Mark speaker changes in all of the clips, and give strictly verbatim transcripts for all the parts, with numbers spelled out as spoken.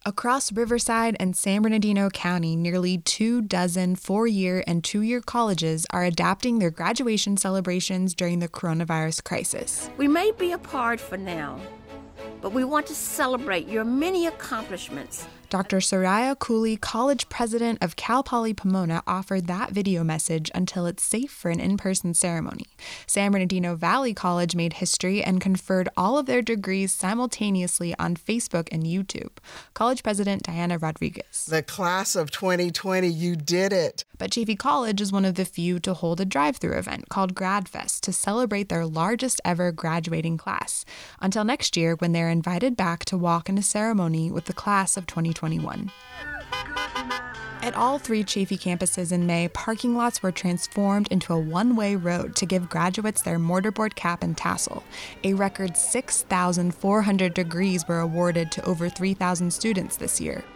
Speaker 1: Across Riverside and San Bernardino County, nearly two dozen four-year and two-year colleges are adapting their graduation celebrations during the coronavirus crisis.
Speaker 2: We may be apart for now, but we want to celebrate your many accomplishments.
Speaker 1: Doctor Soraya Cooley, college president of Cal Poly Pomona, offered that video message until it's safe for an in-person ceremony. San Bernardino Valley College made history and conferred all of their degrees simultaneously on Facebook and YouTube. College president Diana Rodriguez.
Speaker 3: The class of twenty twenty, you did it.
Speaker 1: But Chaffey College is one of the few to hold a drive-through event called GradFest to celebrate their largest ever graduating class, until next year when they're invited back to walk in a ceremony with the class of twenty twenty-one. At all three Chaffey campuses in May, parking lots were transformed into a one-way road to give graduates their mortarboard cap and tassel. A record six thousand four hundred degrees were awarded to over three thousand students this year.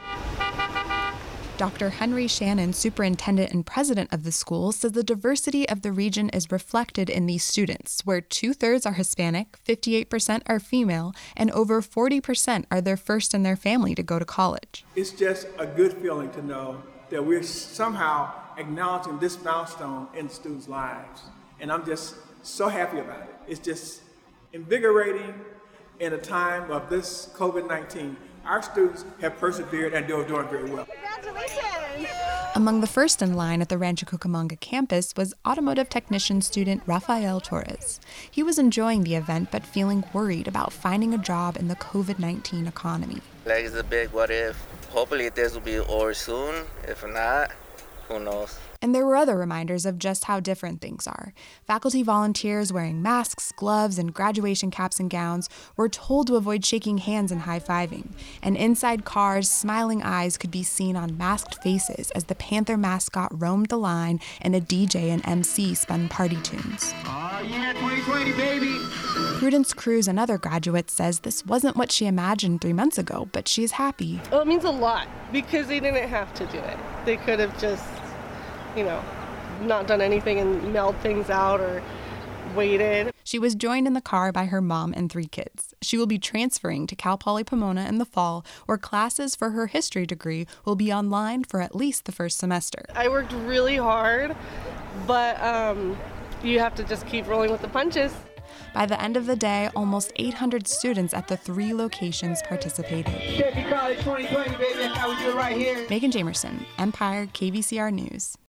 Speaker 1: Doctor Henry Shannon, superintendent and president of the school, says the diversity of the region is reflected in these students, where two-thirds are Hispanic, fifty-eight percent are female, and over forty percent are their first in their family to go to college.
Speaker 4: It's just a good feeling to know that we're somehow acknowledging this milestone in students' lives. And I'm just so happy about it. It's just invigorating in a time of this COVID nineteen. Our students have persevered and they're doing very well.
Speaker 5: Congratulations!
Speaker 1: Among the first in line at the Rancho Cucamonga campus was automotive technician student Rafael Torres. He was enjoying the event but feeling worried about finding a job in the COVID nineteen economy.
Speaker 6: Like, it's a big what if. Hopefully this will be over soon. If not, who knows?
Speaker 1: And there were other reminders of just how different things are. Faculty volunteers wearing masks, gloves, and graduation caps and gowns were told to avoid shaking hands and high-fiving. And inside cars, smiling eyes could be seen on masked faces as the Panther mascot roamed the line and a D J and M C spun party tunes.
Speaker 7: Oh yeah, twenty twenty, baby!
Speaker 1: Prudence Cruz, another graduate, says this wasn't what she imagined three months ago, but she's happy.
Speaker 8: Well, it means a lot because they didn't have to do it. They could have just, you know, not done anything and mailed things out or waited.
Speaker 1: She was joined in the car by her mom and three kids. She will be transferring to Cal Poly Pomona in the fall, where classes for her history degree will be online for at least the first semester.
Speaker 8: I worked really hard, but um, you have to just keep rolling with the punches.
Speaker 1: By the end of the day, almost eight hundred students at the three locations participated.
Speaker 7: Chaffey College twenty twenty, baby. That's how we do it right here.
Speaker 1: Megan Jamerson, Empire, K V C R News.